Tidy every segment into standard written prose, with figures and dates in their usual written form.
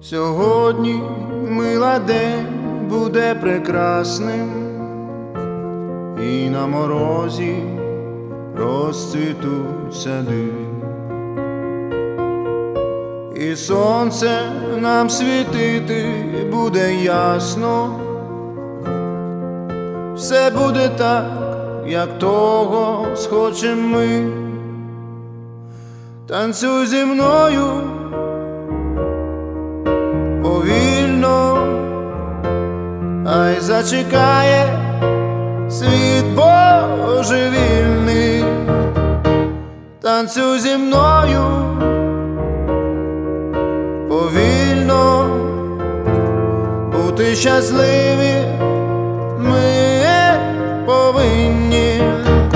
Сьогодні, мила, день буде прекрасним, і на морозі розцвітуть сади, і сонце нам світити буде ясно. Все буде так, як того схочем ми. Танцюй зі мною повільно, ай зачекає світ божевільний. Танцюй зі мною повільно, бути щасливі ми повинні.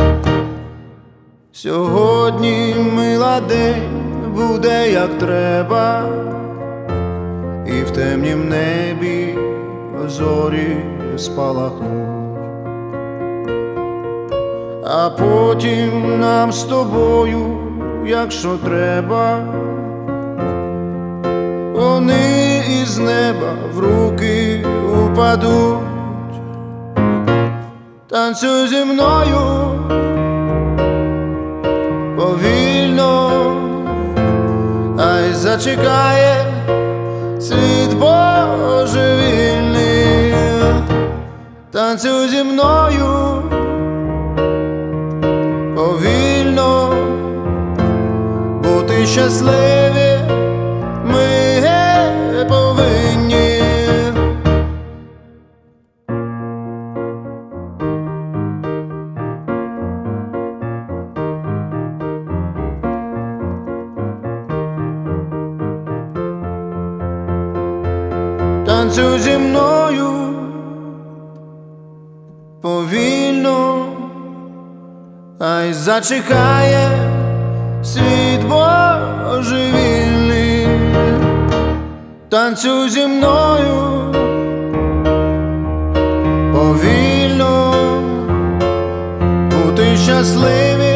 Сьогодні, мила, день буде як треба, і в темнім небі зорі спалахнуть, а потім нам з тобою, якщо треба, вони із неба в руки упадуть. Танцюй зі мною повільно, ай зачекає світ божевільний. Танцюй зі мною повільно, бути щасливі ми повинні. Танцюй зі мною повільно, ай зачекає світ божевільний. Танцюй зі мною повільно, бути щасливі